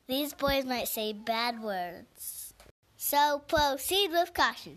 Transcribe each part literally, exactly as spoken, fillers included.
These boys might say bad words. So proceed with caution.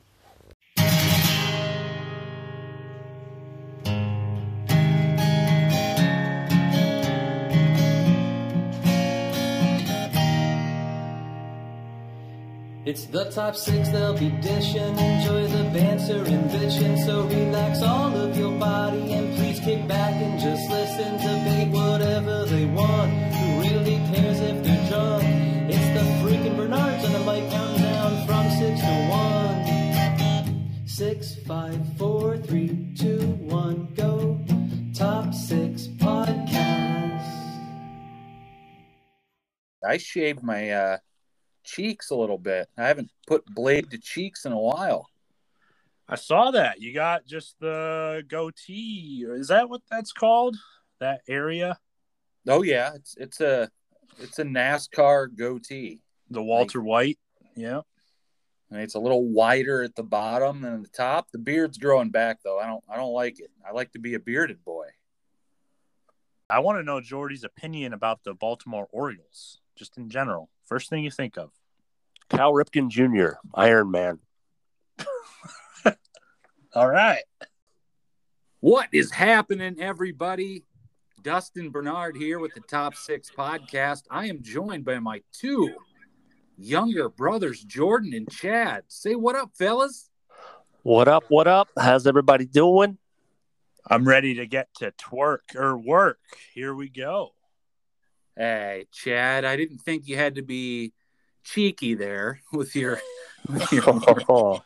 It's the top six they'll be dishing. Enjoy the banter and bitching. So relax all of your body and please kick back and just listen. Debate whatever they want. Who really cares if they're drunk? It's the freaking Bernards on the mic counting down from six to one. Six, five, four, three, two, one, go. Top six podcast. I shaved my uh cheeks a little bit. I haven't put blade to cheeks in a while. I saw that. You got just the goatee. Is that what that's called? That area? Oh yeah, it's it's a it's a NASCAR goatee. The Walter like, White. Yeah. And it's a little wider at the bottom than at the top. The beard's growing back though. I don't I don't like it. I like to be a bearded boy. I want to know Jordy's opinion about the Baltimore Orioles, just in general. First thing you think of. Cal Ripken Junior, Iron Man. All right. What is happening, everybody? Dustin Bernard here with the Top Six Podcast. I am joined by my two younger brothers, Jordan and Chad. Say what up, fellas. What up, what up? How's everybody doing? I'm ready to get to twerk or work. Here we go. Hey, Chad, I didn't think you had to be cheeky there with your. With your oh,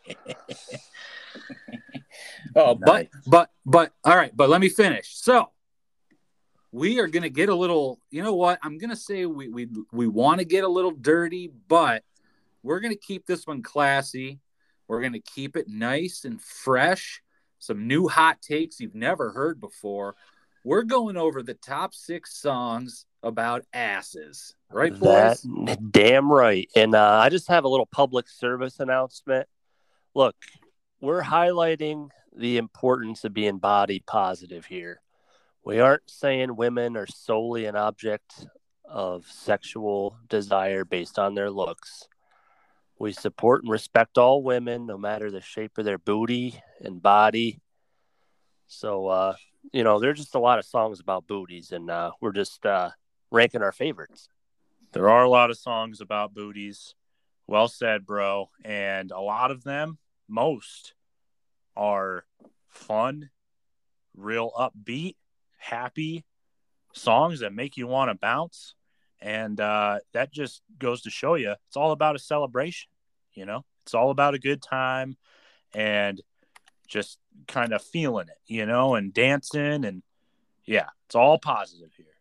oh nice. but but but all right, but let me finish. So we are gonna get a little. You know what? I'm gonna say we we we want to get a little dirty, but we're gonna keep this one classy. We're gonna keep it nice and fresh. Some new hot takes you've never heard before. We're going over the top six songs about asses. Right, boys? That, damn right. And uh, I just have a little public service announcement. Look, we're highlighting the importance of being body positive here. We aren't saying women are solely an object of sexual desire based on their looks. We support and respect all women, no matter the shape of their booty and body. So, uh, you know, there's just a lot of songs about booties, and uh, we're just uh, ranking our favorites. There are a lot of songs about booties. Well said, bro. And a lot of them, most, are fun, real upbeat, happy songs that make you want to bounce. And uh, that just goes to show you it's all about a celebration, you know? It's all about a good time and just kind of feeling it, you know, and dancing. And, yeah, it's all positive here.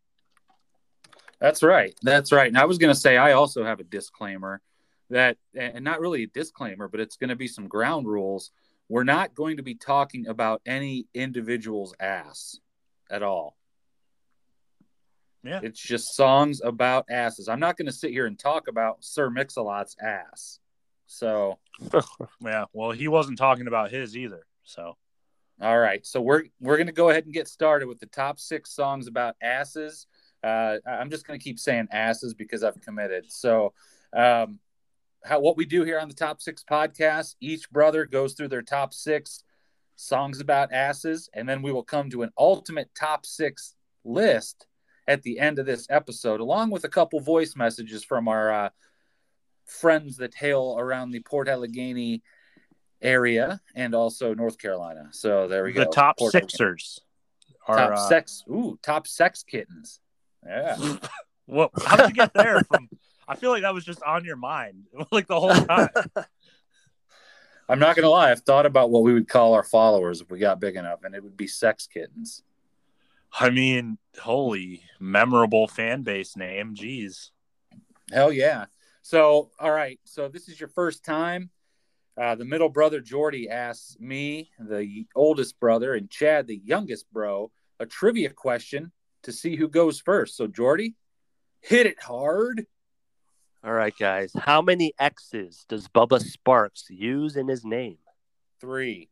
That's right. That's right. And I was going to say I also have a disclaimer that, and not really a disclaimer, but it's going to be some ground rules. We're not going to be talking about any individual's ass at all. Yeah. It's just songs about asses. I'm not going to sit here and talk about Sir Mix-a-Lot's ass. So, yeah, well, he wasn't talking about his either. So, all right. So we're we're going to go ahead and get started with the top six songs about asses. Uh, I'm just going to keep saying asses because I've committed. So, um, how what we do here on the Top Six Podcast, each brother goes through their top six songs about asses, and then we will come to an ultimate top six list at the end of this episode, along with a couple voice messages from our uh, friends that hail around the Port Allegheny area and also North Carolina. So there we the go. The top Port Sixers. Are, top uh... sex. Ooh, top sex kittens. Yeah. Well, how did you get there from? I feel like that was just on your mind like the whole time. I'm not going to lie. I've thought about what we would call our followers if we got big enough, and it would be sex kittens. I mean, holy memorable fan base name. Jeez. Hell yeah. So, all right. So this is your first time. Uh, the middle brother, Jordy, asks me, the oldest brother, and Chad, the youngest bro, a trivia question to see who goes first. So, Jordy, hit it hard. All right, guys. How many X's does Bubba Sparks use in his name? Three.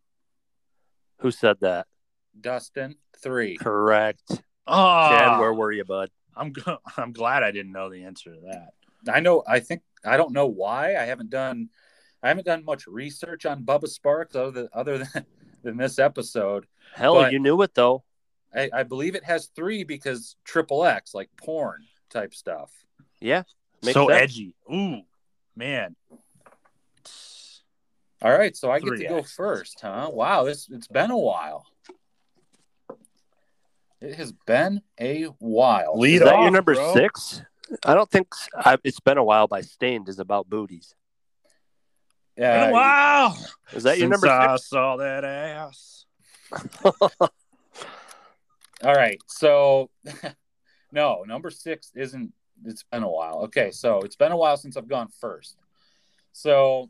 Who said that? Dustin, three. Correct. Oh. Chad, where were you, bud? I'm go- I'm glad I didn't know the answer to that. I know. I think I don't know why. I haven't done. I haven't done much research on Bubba Sparks other than other than, than this episode. Hell, But you knew it though. I, I believe it has three because triple X, like porn type stuff. Yeah, makes So sense. edgy. Ooh, man. All right, so I get Three to go X. first, huh? Wow, this it's been a while. It has been a while. Lead Is that your off, number bro. six? I don't think I, It's Been a While by Stained is about booties. Been a Uh, while. Is that your Since number I six? saw that ass. all right, so no, number six isn't. It's been a while. Okay, so it's been a while since I've gone first. So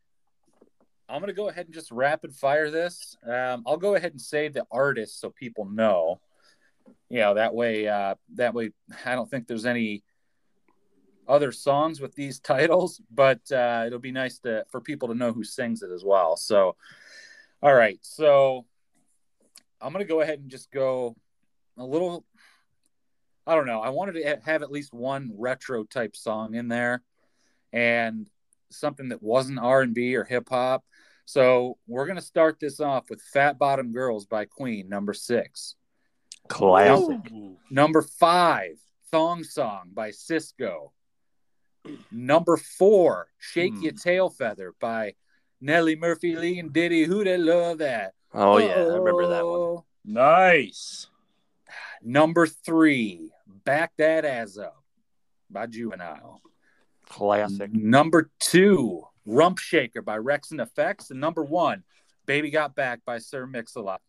I'm gonna go ahead and just rapid fire this. Um, I'll go ahead and say the artist so people know. You know, that way. Uh, that way, I don't think there's any other songs with these titles, but uh, it'll be nice to for people to know who sings it as well. So, all right, so I'm gonna go ahead and just go a little. I don't know. I wanted to have at least one retro type song in there, and something that wasn't R and B or hip hop. So we're gonna start this off with "Fat Bottom Girls" by Queen, number six. Classic. Ooh. Number five, "Thong Song" by Cisco. Number four, "Shake Hmm. Your Tail Feather" by Nelly, Murphy, Lee, and Diddy. Who they love that? Oh yeah, I remember that one. Uh-oh. Nice. Number three, "Back That Ass Up" by Juvenile. Classic. Number two, "Rump Shaker" by Rex and Effects. And number one, "Baby Got Back" by Sir Mix-a-Lot.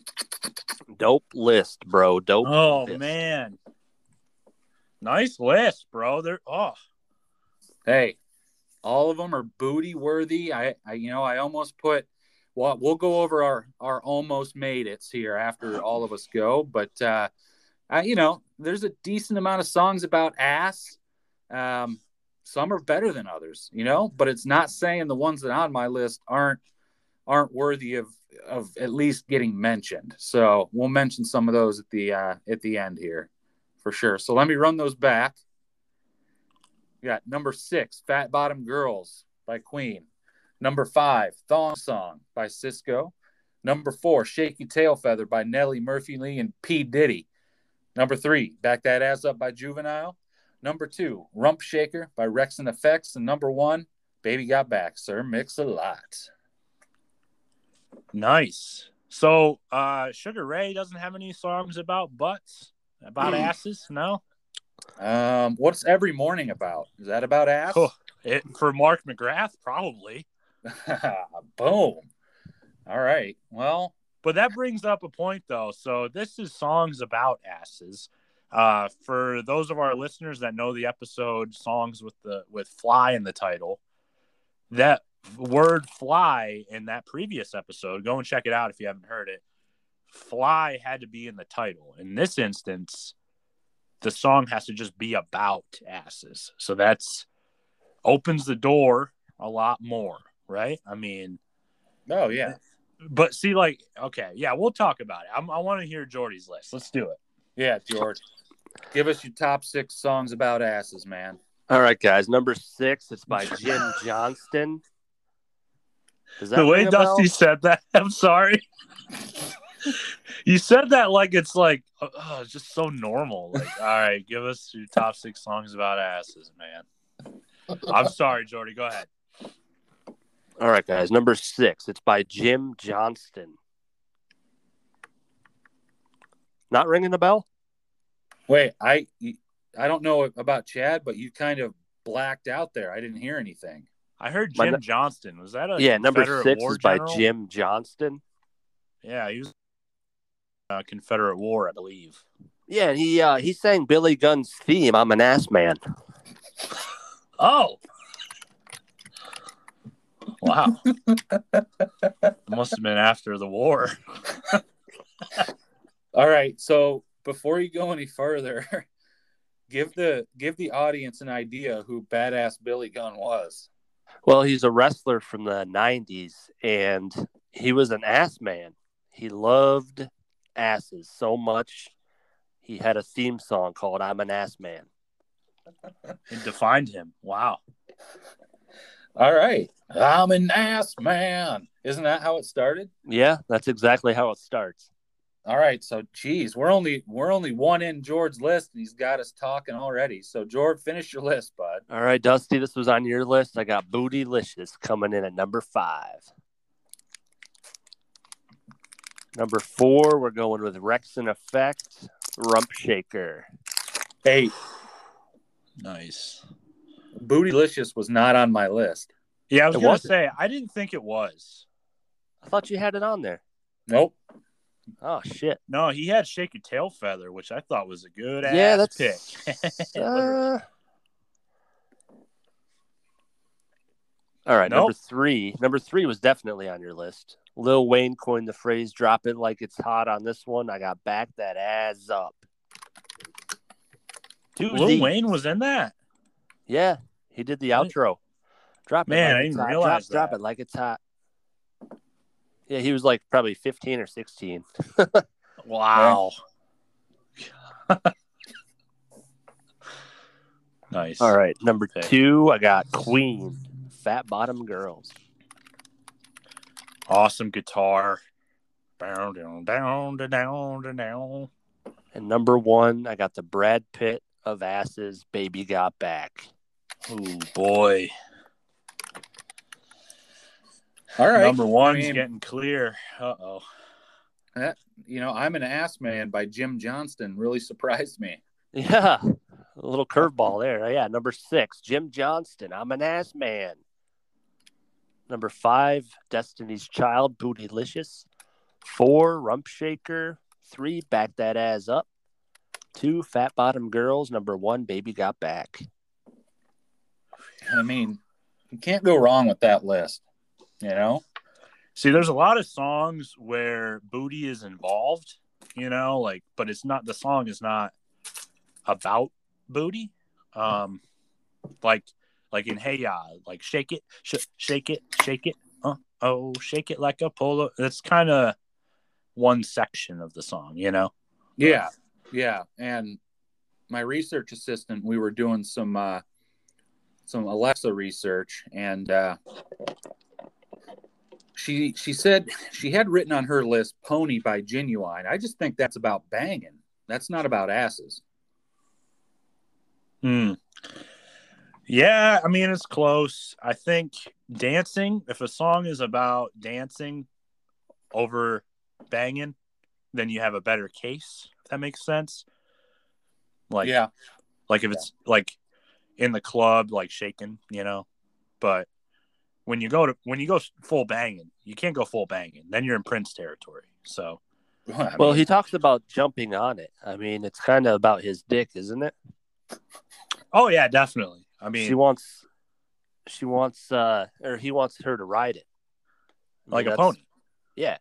Dope list, bro. Dope. Oh list. man. Nice list, bro. They're oh. Hey, all of them are booty worthy. I, I, you know, I almost put. Well, we'll go over our our almost made it's here after all of us go, but uh, I, you know, there's a decent amount of songs about ass. Um, some are better than others, you know, but it's not saying the ones that are on my list aren't aren't worthy of of at least getting mentioned. So we'll mention some of those at the uh, at the end here for sure. So let me run those back. We got number six, "Fat Bottom Girls" by Queen. Number five, "Thong Song" by Cisco. Number four, "Shake Your Tail Feather" by Nelly, Murphy Lee, and P. Diddy. Number three, "Back That Ass Up" by Juvenile. Number two, "Rump Shaker" by Rex and Effects. And number one, "Baby Got Back," Sir Mix-a-Lot. Nice. So uh Sugar Ray doesn't have any songs about butts, about asses, no? Um, what's "Every Morning" about? Is that about ass? Oh, it for Mark McGrath, probably. Boom. All right. Well, But that brings up a point, though. So this is songs about asses. Uh, for those of our listeners that know the episode "Songs with the with Fly" in the title, that word "fly" in that previous episode, go and check it out if you haven't heard it. Fly had to be in the title. In this instance, the song has to just be about asses. So that's opens the door a lot more, right? I mean, oh yeah. but see, like, okay, yeah, we'll talk about it. I'm, I want to hear Jordy's list. Let's do it. Yeah, George. Give us your top six songs about asses, man. All right, guys. Number six, it's by Jim Johnston. Does that The way ring a bell? Dusty said that, I'm sorry. You said that like it's like, oh, it's just so normal. Like, all right, give us your top six songs about asses, man. I'm sorry, Jordy. Go ahead. All right, guys. Number six, it's by Jim Johnston. Not ringing the bell? Wait, I I don't know about Chad, but you kind of blacked out there. I didn't hear anything. I heard My Jim no- Johnston. Was that a yeah, number Confederate six War is by general? Jim Johnston. Yeah, he was uh, Confederate War, I believe. Yeah, he uh, he sang Billy Gunn's theme, "I'm an Ass Man." Oh, wow! It must have been after the war. All right, so before you go any further, give the give the audience an idea who Badass Billy Gunn was. Well, he's a wrestler from the nineties, and he was an ass man. He loved asses so much. he had a theme song called I'm an Ass Man. It defined him. Wow. All right. I'm an ass man. Isn't that how it started? Yeah, that's exactly how it starts. All right. So, geez, we're only we're only one in George's list, and he's got us talking already. So, George, finish your list, bud. All right, Dusty, this was on your list. I got Bootylicious coming in at number five. Number four, we're going with Wreckx-n-Effect, Rump Shaker. Hey, Nice. Bootylicious was not on my list. Yeah, I was It going to wasn't. say, I didn't think it was. I thought you had it on there. Nope. Oh, shit. No, he had Shake Your Tail Feather, which I thought was a good Yeah, ass that's pick. uh... All right, Nope. number three. Number three was definitely on your list. Lil Wayne coined the phrase "drop it like it's hot" on this one. I got Back That Ass Up. Two Lil Z's. Wayne was in that. Yeah, he did the I outro. Drop it Man, like I it's didn't hot. realize drop, drop that. it like it's hot. Yeah, he was like probably fifteen or sixteen. Wow. Nice. All right, number Okay. two, I got Queen, Fat Bottom Girls. Awesome guitar. Down, down, down, down, down, down. And number one, I got the Brad Pitt of Asses, Baby Got Back. Oh, boy. All right. Number one's I mean, getting clear. Uh-oh. that, you know, I'm an Ass Man by Jim Johnston really surprised me. Yeah, a little curveball there. Yeah, number six, Jim Johnston, I'm an Ass Man. Number five, Destiny's Child, Bootylicious. Four, Rump Shaker. Three, Back That Ass Up. Two, Fat Bottom Girls. Number one, Baby Got Back. I mean, you can't go wrong with that list, you know? See, there's a lot of songs where booty is involved, you know, like, but it's not, the song is not about booty. Um, like, like in Hey Ya, like shake it, sh- shake it, shake it, uh, oh, shake it like a polo. That's kind of one section of the song, you know? Yeah, yeah. And my research assistant, we were doing some uh, some Alexa research, and uh, she she said she had written on her list "Pony" by Genuine. I just think that's about banging. That's not about asses. Hmm. Yeah, I mean, it's close. I think dancing, if a song is about dancing over banging, then you have a better case, if that makes sense. Like, Yeah, like if it's like in the club, like shaking, you know. But when you go to when you go full banging, you can't go full banging. Then you're in Prince territory. So, I Well, mean, he talks about jumping on it. I mean, it's kind of about his dick, isn't it? oh yeah, definitely. I mean, She wants, she wants, uh, or he wants her to ride it. I mean, like a that's- pony. Yeah.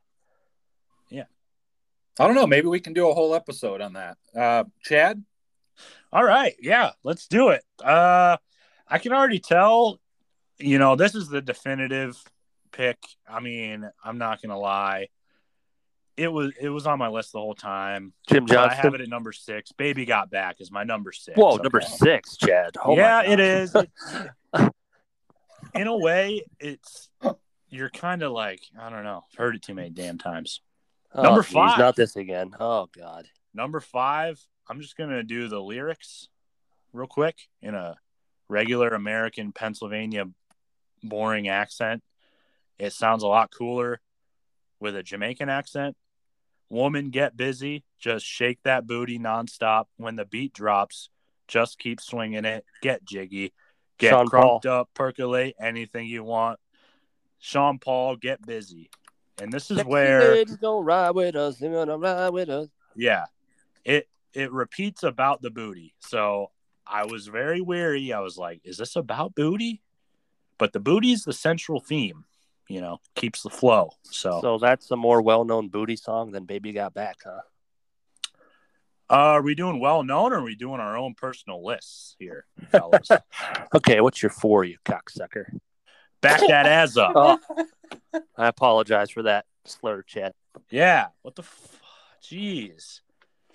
I don't know. Maybe we can do a whole episode on that. Uh, Chad? All right, yeah, let's do it. Uh, I can already tell, you know, this is the definitive pick. I mean, I'm not gonna lie. It was it was on my list the whole time. Jim But I Johnston. have it at number six. Baby Got Back is my number six. Whoa, Okay. number six, Chad. Oh my yeah, God. it is. In a way, it's you're kind of like, I don't know. I've heard it too many damn times. Oh, Number geez, five. not this again. Oh God. Number five, I'm just going to do the lyrics real quick in a regular American Pennsylvania boring accent. It sounds a lot cooler with a Jamaican accent. Woman, get busy. Just shake that booty nonstop. When the beat drops, just keep swinging it. Get jiggy. Get Sean crunked Paul. up, percolate anything you want. Sean Paul, get busy. And this is Sexy where, ladies gonna ride with us. They're gonna ride with us. yeah, it it repeats about the booty. So I was very wary. I was like, is this about booty? But the booty is the central theme, you know, keeps the flow. So, So that's a more well-known booty song than "Baby Got Back," huh? uh, are we doing well known or are we doing our own personal lists here, fellas? Okay, what's your four, you cocksucker? Back that ass up. Oh, I apologize for that slur, Chad. Yeah. What the f- Jeez.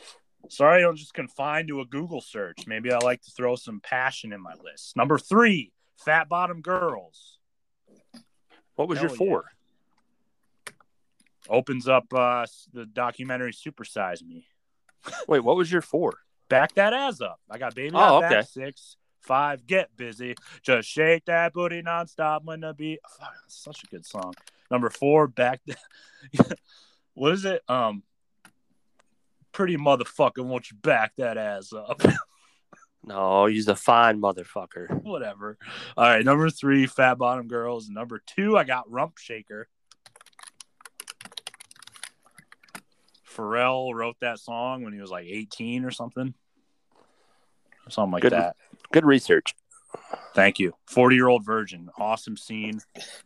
Sorry, I don't just confine to a Google search. Maybe I like to throw some passion in my list. Number three, Fat Bottom Girls. What was Hell your four? Yeah. Opens up uh, the documentary Super Size Me. Wait, what was your four? Back That Ass Up. I got Baby Oh, Got okay. Back. Six, five, Get Busy. Just shake that booty nonstop when the beat. Oh, that's such a good song. Number four, Back. What is it? Um. Pretty motherfucker, won't you back that ass up? No, he's a fine motherfucker. Whatever. All right, number three, Fat Bottom Girls. Number two, I got Rump Shaker. Pharrell wrote that song when he was like eighteen or something. Something like Good, that. Good research. Thank you. forty-year-old virgin. Awesome scene.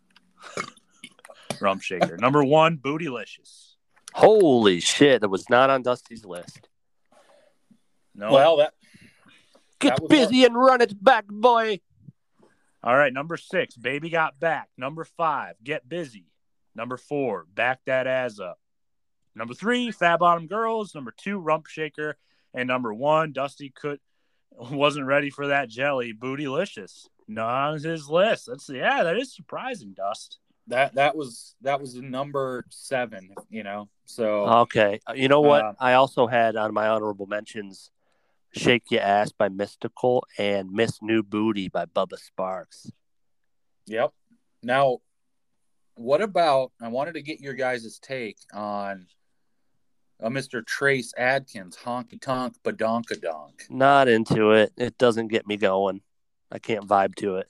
Rump Shaker. Number one, Bootylicious. Holy shit, that was not on Dusty's list. No. Well, that Get That was busy and run it back, boy. All right, number six, Baby Got Back. Number five, Get Busy. Number four, Back That Ass Up. Number three, Fat Bottom Girls. Number two, Rump Shaker. And number one, Dusty could wasn't ready for that jelly, Bootylicious. Not on his list. That's yeah, that is surprising, Dust. that that was that was number seven. You know, so Okay. You know what? Uh, I also had on my honorable mentions Shake Your Ass by Mystical and Miss New Booty by Bubba Sparks. Yep. Now, what about? I wanted to get your guys' take on uh, Mister Trace Adkins, Honky Tonk Badonka Donk. Not into it. It doesn't get me going. I can't vibe to it.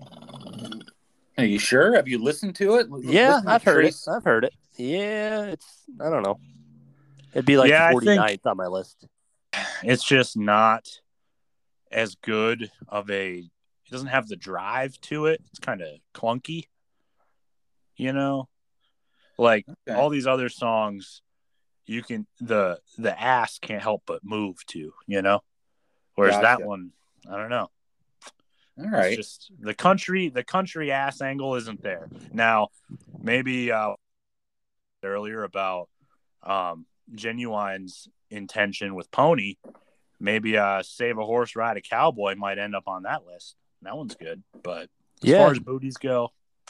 Are you sure? Have you listened to it? Yeah, Listen to I've heard Trace. it. I've heard it. Yeah, it's, I don't know. It'd be like Yeah, I the think- forty-ninth on my list. It's just not as good of a it doesn't have the drive to it. It's kind of clunky. You know? Like Okay. all these other songs you can the the ass can't help but move to, you know? Whereas Gotcha. that one, I don't know. All right. It's just the country the country ass angle isn't there. Now, maybe uh earlier about um Genuine's intention with Pony, maybe uh Save a Horse Ride a Cowboy might end up on that list. That one's good, but as Yeah. far as booties go,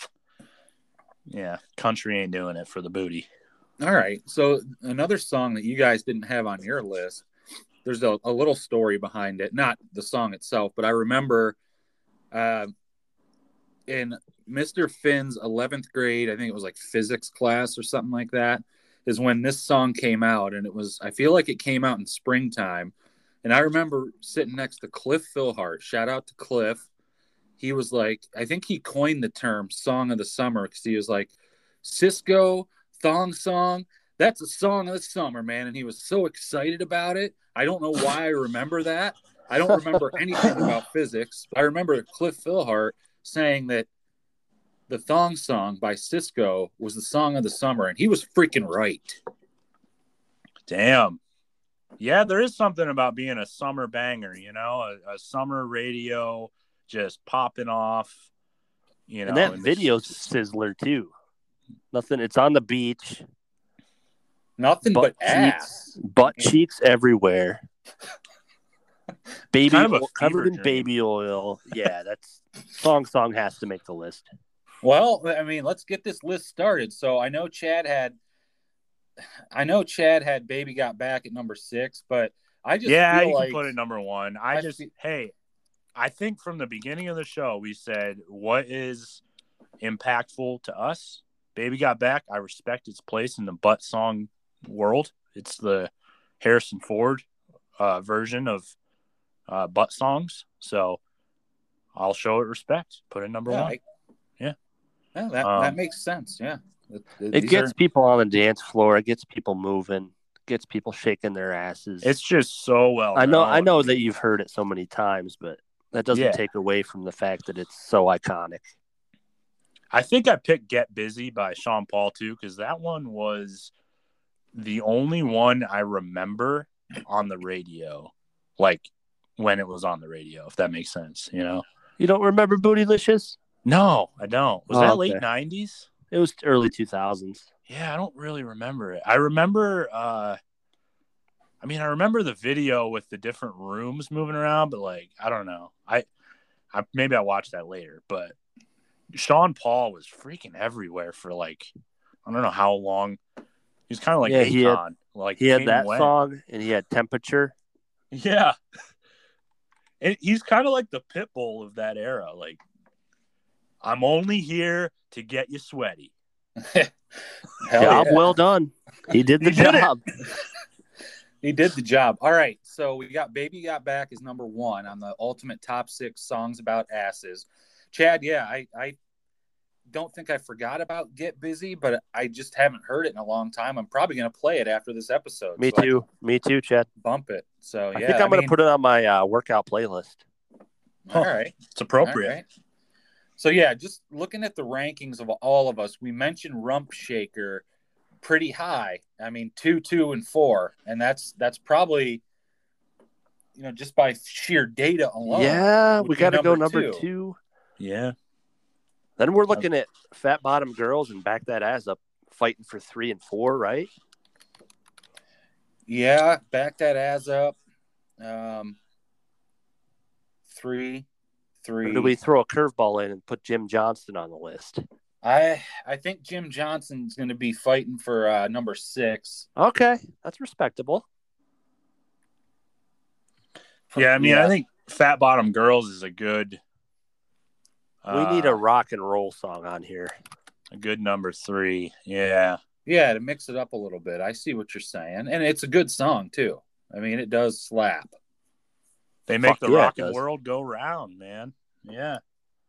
yeah, country ain't doing it for the booty. All right. So another song that you guys didn't have on your list, there's a, a little story behind it. Not the song itself, but I remember uh, in Mister Finn's eleventh grade, I think it was like physics class or something like that, is when this song came out. And it was, I feel like it came out in springtime. And I remember sitting next to Cliff Philhart. Shout out to Cliff. He was like, I think he coined the term Song of the Summer because he was like, Cisco Thong Song, that's a song of the summer, man. And he was so excited about it. I don't know why I remember that. I don't remember anything about physics. I remember Cliff Philhart saying that the Thong Song by Cisco was the song of the summer, and he was freaking right. Damn. Yeah, there is something about being a summer banger, you know, a, a summer radio just popping off, you know. And that and video's it's- sizzler too. Nothing. It's on the beach. Nothing Butt but ass. Butt cheeks everywhere. Baby Kind of a oil, covered fever in dream. baby oil. Yeah, that's song. Song has to make the list. Well, I mean, let's get this list started. So I know Chad had, I know Chad had "Baby Got Back" at number six, but I just yeah, feel you like can put it number one. I, I just, feel- hey, I think from the beginning of the show, we said what is impactful to us. Baby Got Back, I respect its place in the butt song world. It's the Harrison Ford uh, version of uh, butt songs. So I'll show it respect. Put it number yeah, one. I- Yeah. yeah, that Um, that makes sense. Yeah, Th- th- It these gets are- people on the dance floor. It gets people moving. Gets people shaking their asses. It's just so well I know. known. I know that you've heard it so many times, but that doesn't Yeah. take away from the fact that it's so iconic. I think I picked Get Busy by Sean Paul too, because that one was the only one I remember on the radio, like when it was on the radio, if that makes sense, you know? You don't remember Bootylicious? No, I don't. Was Oh, that okay. late nineties? It was early two thousands. Yeah, I don't really remember it. I remember uh I mean, I remember the video with the different rooms moving around, but like, I don't know. I, I maybe I watched that later, but Sean Paul was freaking everywhere for like, I don't know how long. He was kind of like Yeah, he had- Akon. Like He had came that and went. song, and he had Temperature. Yeah. And he's kind of like the pit bull of that era. Like, I'm only here to get you sweaty. Hell Job yeah. well done. He did the He did it. job. He did the job. All right. So we got Baby Got Back as number one on the ultimate top six songs about asses. Chad, yeah, I, I don't think I forgot about Get Busy, but I just haven't heard it in a long time. I'm probably going to play it after this episode. Me so I too. Me too, Chad. can bump it. So, I yeah. think I'm going to mean, put it on my uh, workout playlist. All right. It's appropriate. All right. So, yeah, just looking at the rankings of all of us, we mentioned Rump Shaker pretty high. I mean, two, two, and four. And that's that's probably, you know, just by sheer data alone. Yeah, would we be got to go number number two. two. Yeah. Then we're looking at Fat Bottom Girls and Back That Ass Up fighting for three and four, right? Yeah, back that ass up. Um, three, three. Or do we throw a curveball in and put Jim Johnston on the list? I I think Jim Johnson's going to be fighting for uh, number six. Okay, that's respectable. Yeah, I mean, Yeah. I think Fat Bottom Girls is a good. We need a uh, rock and roll song on here. a good number three. Yeah. Yeah, to mix it up a little bit. I see what you're saying, and it's a good song too. I mean, it does slap. They make Fuck the yeah, rock it and does. world go round, man. Yeah.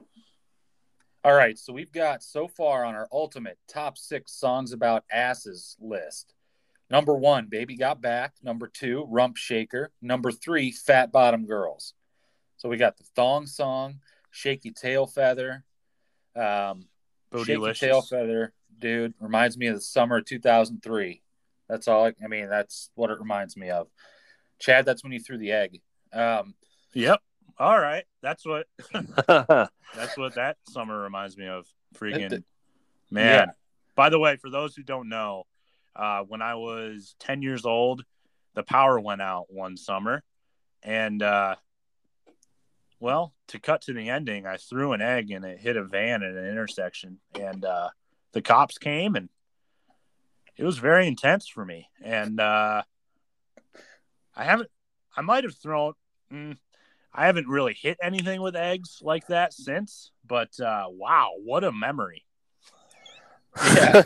All right, so we've got so far on our ultimate top six songs about asses list. Number one, Baby Got Back. Number two, Rump Shaker. Number three, Fat Bottom Girls. So we got the Thong Song, Shaky Tail Feather, um, Shaky Bootylicious. Tail Feather, dude, reminds me of the summer of two thousand three. That's all. I, I mean, that's what it reminds me of. Chad, that's when you threw the egg. Um, Yep. All right. That's what that's what that summer reminds me of. Freaking It- man. yeah. By the way, for those who don't know, uh, when I was ten years old, the power went out one summer. And uh, well, to cut to the ending, I threw an egg and it hit a van at an intersection. And uh, the cops came and it was very intense for me. And uh, I haven't, I might have thrown, mm, I haven't really hit anything with eggs like that since. But uh, wow, what a memory. yeah.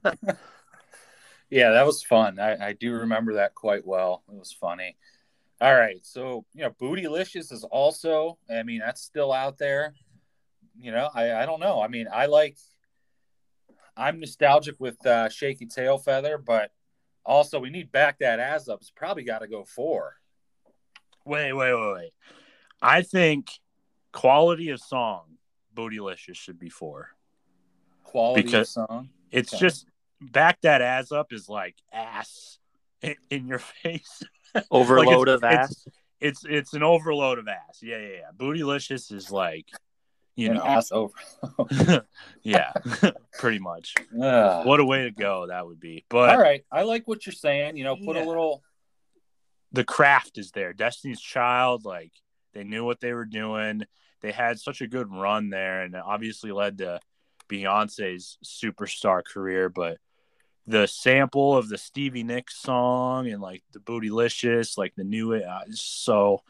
Yeah, that was fun. I, I do remember that quite well. It was funny. All right. So, you know, Bootylicious is also, I mean, that's still out there. You know, I, I don't know. I mean, I like, I'm nostalgic with uh, Shaky Tail Feather, but also we need Back That Ass Up. It's probably got to go four. Wait, wait, wait, wait. I think quality of song, Bootylicious should be four. Quality Because- of song. It's Okay. just Back That Ass Up is like ass in, in your face. Overload Like, of it's- ass. It's it's an overload of ass. Yeah, yeah, yeah. Bootylicious is like, you An know, ass over. yeah, pretty much. Ugh. What a way to go that would be. But All right. I like what you're saying. You know, put Yeah. a little. the craft is there. Destiny's Child, like they knew what they were doing. They had such a good run there, and it obviously led to Beyonce's superstar career. But the sample of the Stevie Nicks song and like the Bootylicious, like the new, uh, is so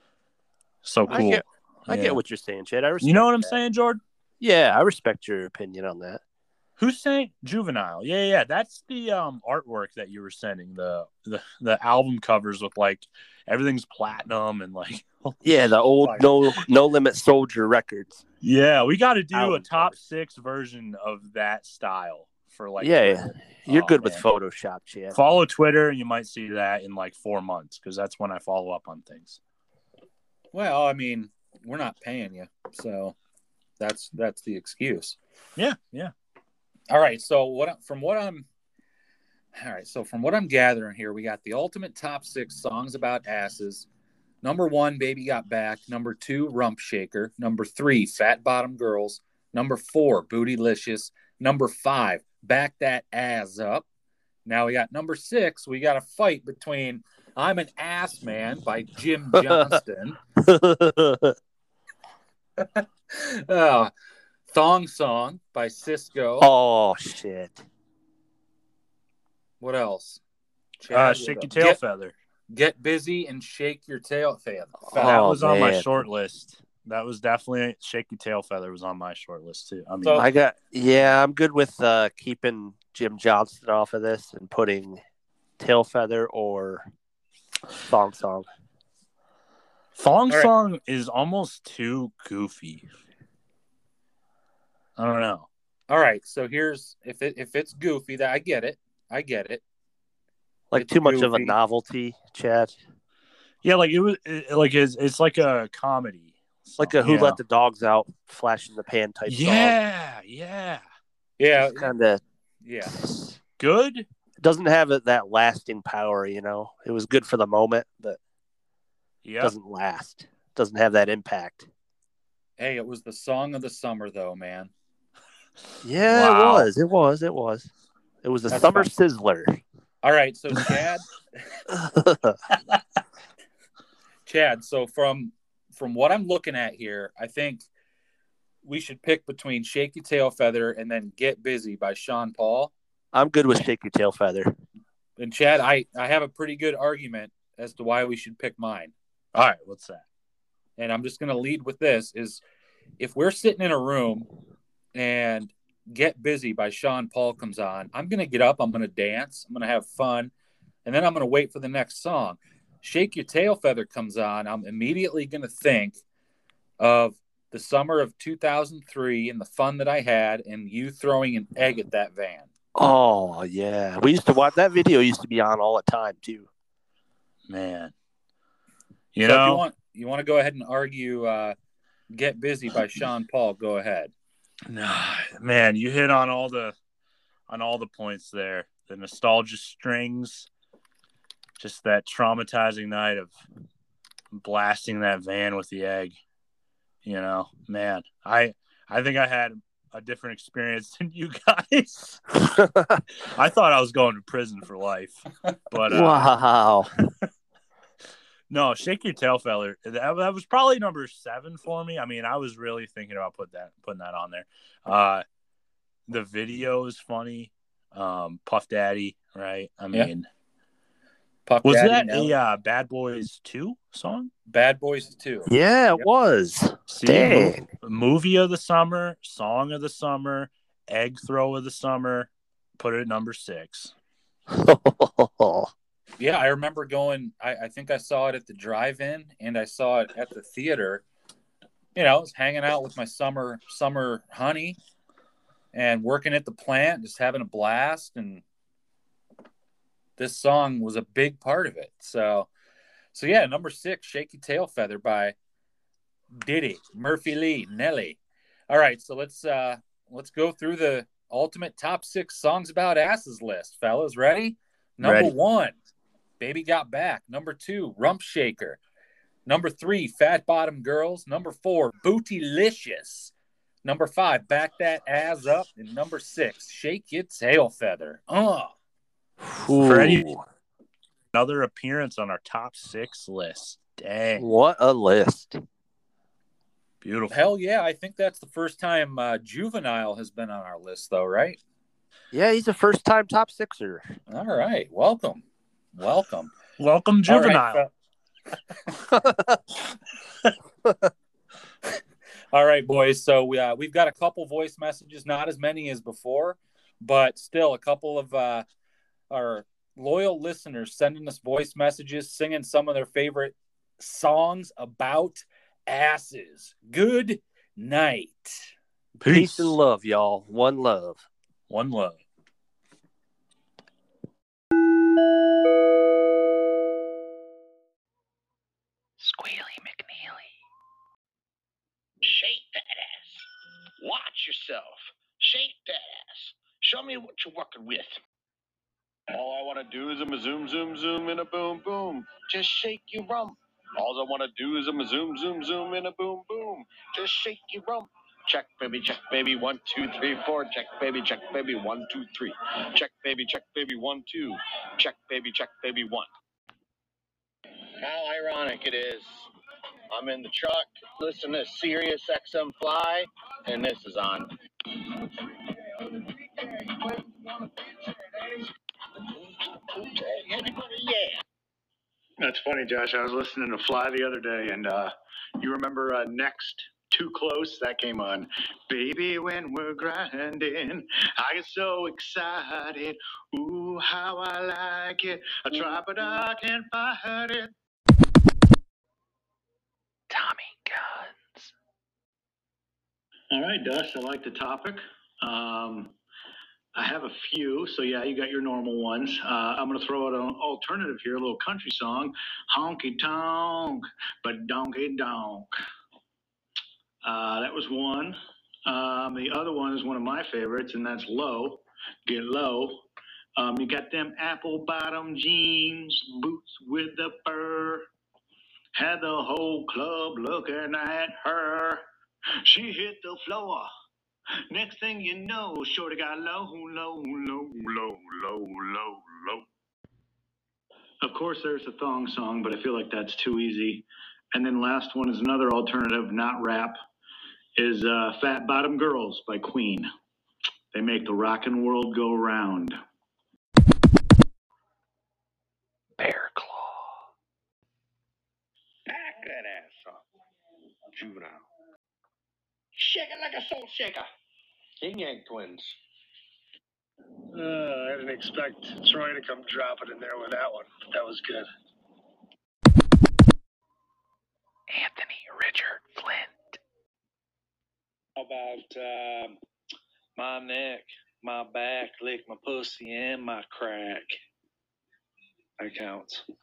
so I cool. get, I Yeah. get what you're saying, Chad. I respect You know what I'm that. saying, Jordan? Yeah, I respect your opinion on that. Who's saying Juvenile? Yeah, yeah, that's the um artwork that you were sending. The the the album covers with like everything's platinum and like Yeah, the old Fire. No No Limit Soldier records. yeah, we got to do a Album top covers. six version of that style for like Yeah, yeah. You're Oh, good with man. Photoshop, Chad. follow Twitter and you might see that in like four months because that's when I follow up on things. Well, I mean, we're not paying you, so that's that's the excuse. Yeah, yeah. All right. So what from what I'm all right. So from what I'm gathering here, we got the ultimate top six songs about asses. Number one, Baby Got Back. Number two, Rump Shaker. Number three, Fat Bottom Girls. Number four, Bootylicious. Number five, Back That Ass Up. Now we got number six. We got a fight between I'm an Ass Man by Jim Johnston. uh, Thong Song by Cisco. Oh, shit. What else? Chad, Uh, what Shake Your else? Tail Get, Feather. Get Busy and Shake Your Tail Feather. That Oh, was on my man. short list. That was definitely Shake Your Tail Feather was on my short list too. I mean, So- I got, yeah, I'm good with uh, keeping Jim Johnston off of this and putting Tail Feather or Thong Song. Thong All right. Song is almost too goofy. I don't know. All right, so here's if it if it's goofy, that I get it. I get it. Like It's too much of a goofy. novelty, Chad. Yeah, like it was it, like it's, it's like a comedy. Like a Who Yeah. Let the Dogs Out, Flash in the Pan type song. Yeah, yeah. Yeah, Kind of yeah. Good. doesn't have it, that lasting power, you know. It was good for the moment, but Yeah. doesn't last. Doesn't have that impact. Hey, it was the song of the summer, though, man. Yeah, Wow. it was. It was. It was. It was a That's summer fine. sizzler. All right, so Chad, Chad. So from from what I'm looking at here, I think we should pick between Shake Your Tail Feather and then Get Busy by Sean Paul. I'm good with Shake Your Tail Feather. And Chad, I I have a pretty good argument as to why we should pick mine. All right, what's that? And I'm just going to lead with this: is if we're sitting in a room and Get Busy by Sean Paul comes on, I'm going to get up, I'm going to dance, I'm going to have fun, and then I'm going to wait for the next song. Shake Your Tail Feather comes on, I'm immediately going to think of the summer of two thousand three and the fun that I had and you throwing an egg at that van. Oh, yeah. We used to watch that video, used to be on all the time, too. Man. You so know, if you want, you want to go ahead and argue uh, Get Busy by Sean Paul, go ahead. nah, man, you hit on all the on all the points there. The nostalgia strings, just that traumatizing night of blasting that van with the egg. You know, man, I I think I had a different experience than you guys. I thought I was going to prison for life, but uh, Wow. no, Shake Your Tail Feather. That, that was probably number seven for me. I mean, I was really thinking about put that putting that on there. Uh, the video is funny. Um, Puff Daddy, right? I Yeah. mean, Puff was Daddy, that Nelly. a uh, Bad Boys two song? Bad Boys two? Yeah, it Yep. was. See, Dang. mo- movie of the summer, song of the summer, egg throw of the summer. Put it at number six. Yeah, I remember going. I, I think I saw it at the drive-in, and I saw it at the theater. You know, I was hanging out with my summer summer honey, and working at the plant, just having a blast. And this song was a big part of it. So, so yeah, number six, "Shake Your Tail Feather" by Diddy, Murphy Lee, Nelly. All right, so let's uh let's go through the ultimate top six songs about asses list, fellas. Ready? Number Ready. one, Baby Got Back. Number two, Rump Shaker. Number three, Fat Bottom Girls. Number four, Bootylicious. Number five, Back That Ass Up. And number six, Shake Your Tail Feather. Uh. For any- Ooh, Another appearance on our top six list. Dang, what a list. beautiful. Hell yeah, I think that's the first time uh, Juvenile has been on our list, though, right? Yeah, he's a first-time top sixer. All right, welcome. Welcome. Welcome, All right, Juvenile. fel- All right, boys. So we, uh, we've got a couple voice messages, not as many as before, but still a couple of uh, our loyal listeners sending us voice messages, singing some of their favorite songs about asses. Good night. Peace and love, y'all. One love. One love. Squealy McNeely. Shake that ass. Watch yourself. Shake that ass. Show me what you're working with. All I want to do is a zoom, zoom, zoom, and a boom, boom. Just shake your rump. All I want to do is a zoom, zoom, zoom, and a boom, boom. Just shake your rump. Check, baby, check, baby, one, two, three, four. Check, baby, check, baby, one, two, three. Check, baby, check, baby, one, two. Check, baby, check, baby, one. How ironic it is. I'm in the truck, listening to Sirius X M Fly, and this is on. Yeah. That's funny, Josh. I was listening to Fly the other day, and uh, you remember uh, Next Too Close? That came on. Baby, when we're grinding, I get so excited. Ooh, how I like it. I try, but I can't fight it. Tommy Guns. All right, Dust, I like the topic. Um, I have a few, so yeah, you got your normal ones. Uh, I'm going to throw out an alternative here, a little country song. Honky tonk, but donkey donk. Uh, that was one. Um, the other one is one of my favorites, and that's Low. Get Low. Um, you got them apple bottom jeans, boots with the fur. Had the whole club looking at her. She hit the floor. Next thing you know, shorty got low, low, low, low, low, low, low. Of course, there's a thong song, but I feel like that's too easy. And then last one is another alternative, not rap, is uh, Fat Bottom Girls by Queen. They make the rockin' world go round. Bear Claw. Back that ass up. Juvenile. Shake it like a soul shaker. Yin Yang Twins. Uh, I didn't expect Troy to come dropping in there with that one, but that was good. Anthony Richard Flint. How about um, my neck, my back, lick my pussy, and my crack? That counts.